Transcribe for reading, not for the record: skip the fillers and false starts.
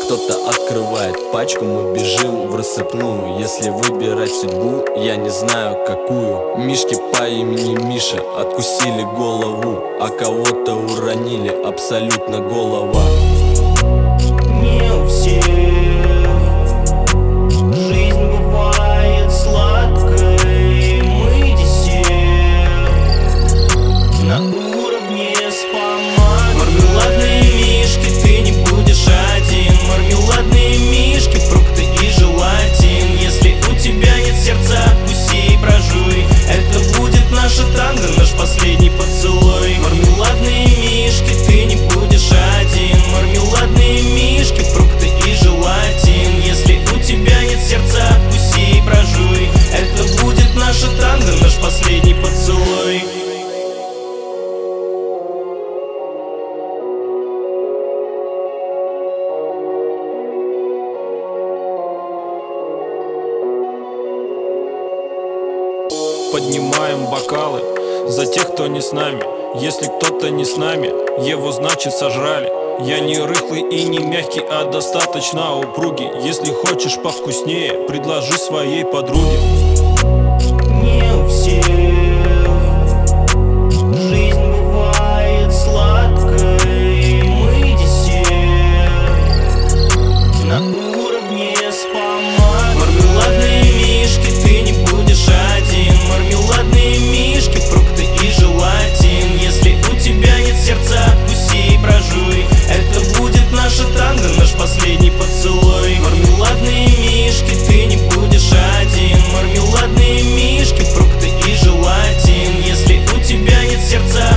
Кто-то открывает пачку, мы бежим в рассыпную. Если выбирать судьбу, я не знаю какую. Мишки по имени Миша откусили голову, а кого-то уронили абсолютно голова. Не у всех жизнь бывает сладкой, мы десерт на уровне спама. Мармеладные мишки, ты не будешь один. Мармеладные мишки, фрукты и желатин. Если у тебя нет сердца, откуси и прожуй. Это будет наша танго, наш последний поцелуй. Мармеладные мишки, ты не будешь один. Мармеладные мишки, фрукты и желатин. Если у тебя нет сердца, откуси и прожуй. Это будет наша танго, наш последний поцелуй. Поднимаем бокалы за тех, кто не с нами. Если кто-то не с нами, его значит сожрали. Я не рыхлый и не мягкий, а достаточно упругий. Если хочешь повкуснее, предложи своей подруге. Не у всех жизнь бывает сладкой, мы десерт на уровне спама. Мармеладные мишки, ты не будешь один. Мармеладные мишки, фрукты и желатин. Если у тебя нет сердца, откуси и прожуй. Это будет наша танго, наш последний поцелуй. Мармеладные мишки, ты не будешь один. Мармеладные мишки, фрукты и желатин. Если у тебя нет сердца,